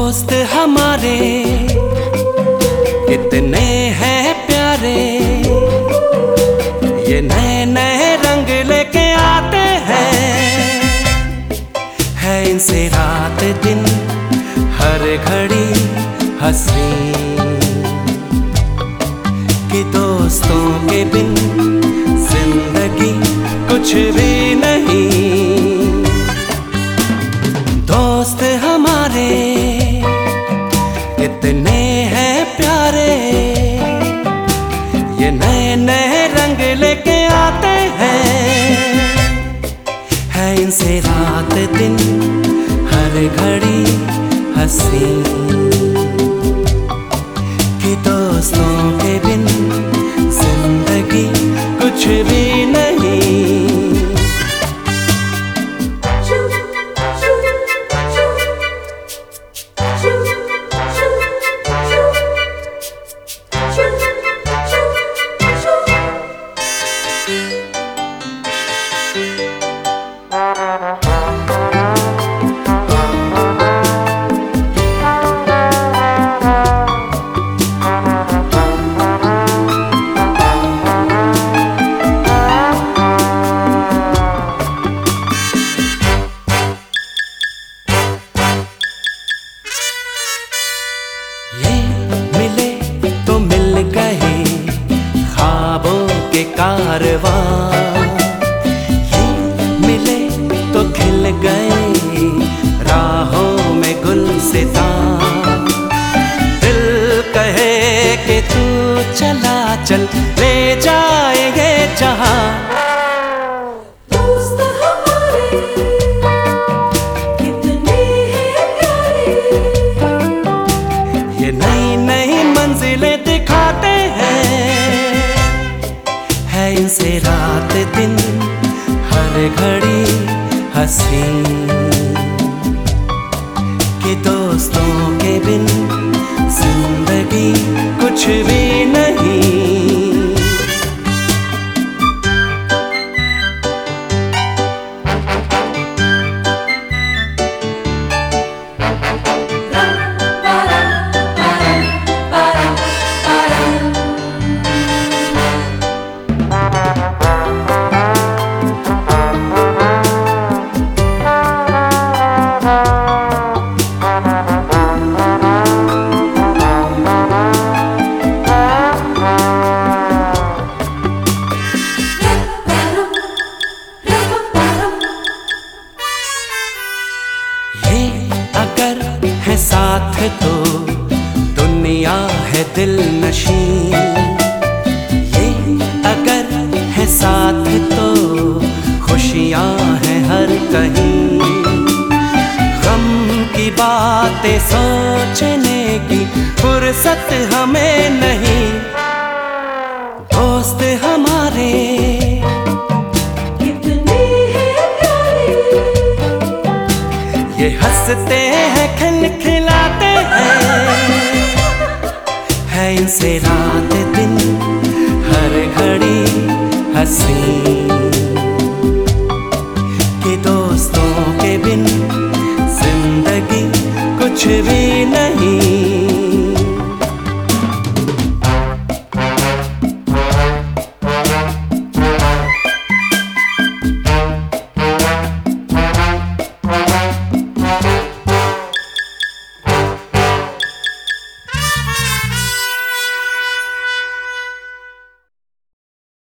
दोस्त हमारे इतने हैं प्यारे, ये नए नए रंग लेके आते हैं। है इनसे रात दिन हर घड़ी हंसी, कि दोस्तों के बिन जिंदगी कुछ भी नहीं। दोस्त हमारे इतने हैं प्यारे, ये नए नए रंग लेके आते हैं। है इनसे रात दिन हर घड़ी हंसी, कि दोस्तों के बिन जिंदगी कुछ भी नहीं। कारवां ये मिले तो खिल गए राहों में गुलसितां। दिल कहे कि तू चला चल, ले जाएंगे जहां। दोस्त हमारे कितने हैं प्यारे, ये नई नई मंजिलें दिखाते हैं। इनसे रात दिन हर घड़ी हंसी, कि दोस्तों के बिन जिंदगी कुछ भी नहीं। साथ तो दुनिया है दिल नशीं, ये अगर है साथ तो खुशियां हैं हर कहीं। गम की बातें सोचने की फुर्सत हमें नहीं। दोस्त हमारे कितने हैं प्यारे, ये हंसते हैं खिलखिलाते हैं। है इनसे रात दिन